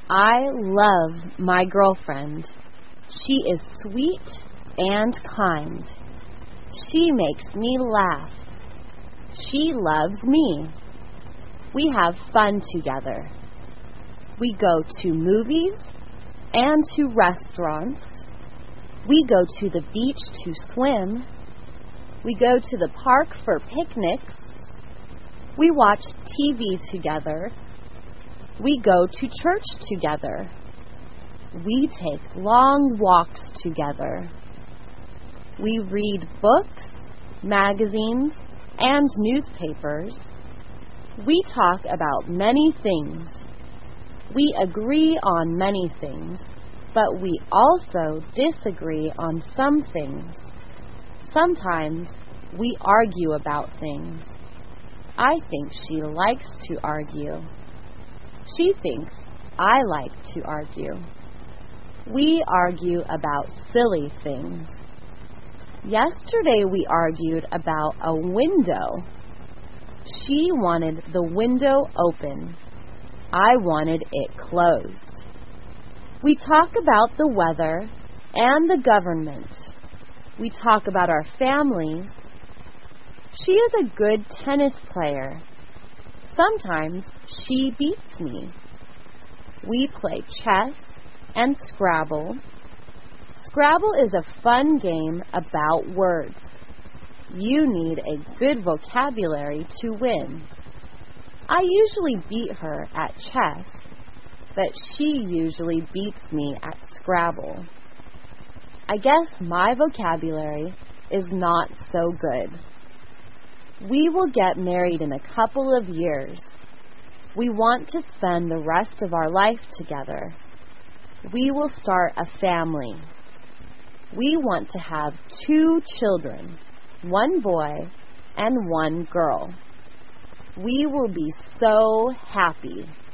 I love my girlfriend. She is sweet and kind. She makes me laugh. She loves me. We have fun together. We go to movies and to restaurants. We go to the beach to swim. We go to the park for picnics. We watch TV together. We go to church together. We take long walks together. We read books, magazines, and newspapers. We talk about many things. We agree on many things, but we also disagree on some things. Sometimes we argue about things. I think she likes to argue. She thinks I like to argue. We argue about silly things. Yesterday we argued about a window. She wanted the window open. I wanted it closed. We talk about the weather and the government. We talk about our families. She is a good tennis player. Sometimes she beats me. We play chess and Scrabble. Scrabble is a fun game about words. You need a good vocabulary to win. I usually beat her at chess, but she usually beats me at Scrabble. I guess my vocabulary is not so good. We will get married in a couple of years. We want to spend the rest of our life together. We will start a family. We want to have 2 children, 1 boy and 1 girl. We will be so happy.